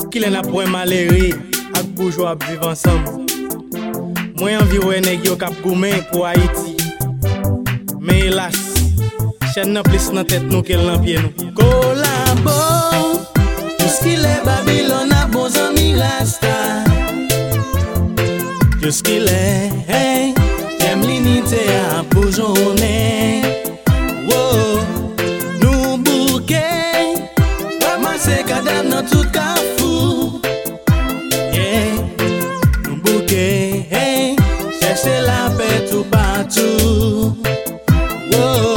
qui l'en a pour malheureux ak bourgeois vivre ensemble. Moi environ nèg yo k'ap goumen pour Haïti. Mais hélas, chaîne nan plus nan tête nous qu'elle nan pied nous. Collabo, tout ce qu'il est Babylone a bons amis Rasta. Tout ce qu'il est, hey, j'aime l'unité à pour journée. Wow, nous bouquet, ramasser cadavre dans tout carrefour. Yeah, nous bouquet, hey, chercher la paix tout partout. Wow.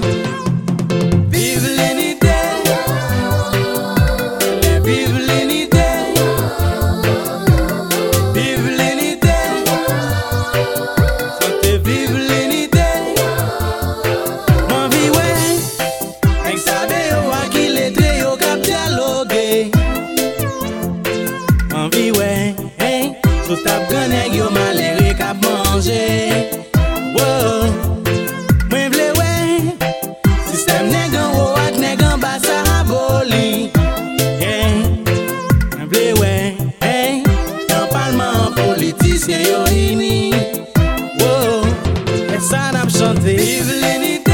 Tout ap gran nèg yo malheureux k'ap manger. Wow, moi vle ouais, système nèg en haut ak nèg en bas ça aboli. Yeah, moi vle ouais, hey, dans parlement politicien yo uni. Wow, et ça n'a pas chanté. Vive l'unité.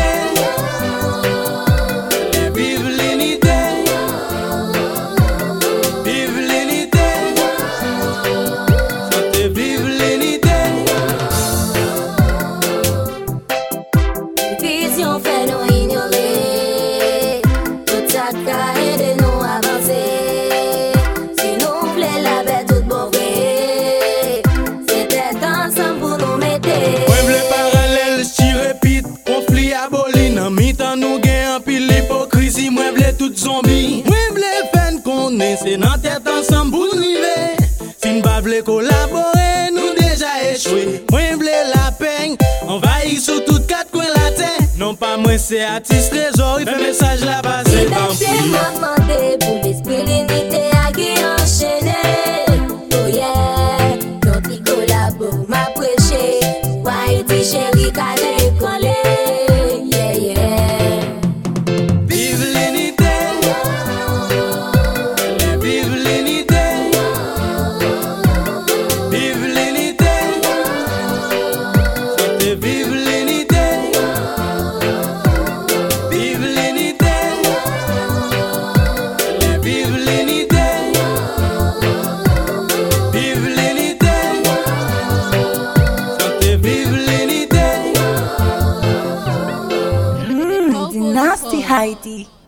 Vision fait nous ignorer tout ça qui aide nous avancer. Si nous voulons la paix toute bon vrai, c'était ensemble pour nous mettre. Ouais, le parallèle, j'y répète, conflit aboli. Dans mi-temps nous gagne en pile l'hypocrisie. Moi v'le tout zombie. Moi v'le peine qu'on est, c'est dans tête ensemble pour nous vivre. Si nous pas v'le collaborer, nous déjà échoué. Moi v'le la peine, envahir sur toutes quatre coins la terre. Non pas moi c'est artiste trésor, il fait message la base. Liberté m'a demandé pour l'esprit l'unité à qui enchaîner. Oh yeah, notre collabo m'a prêché. Haïti chéri calé collé. Yeah yeah. Vive l'unité. Vive l'unité. Vive l'unité. Chantez vive l'unité. Vive l'unité. Vive l'unité. Vive l'unité. Chantez vive l'unité. Nasty Haiti.